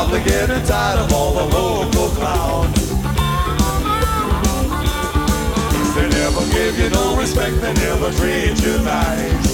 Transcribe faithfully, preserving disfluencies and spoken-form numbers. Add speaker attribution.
Speaker 1: probably getting tired of all the local clowns. They never give you no respect, they never treat you nice.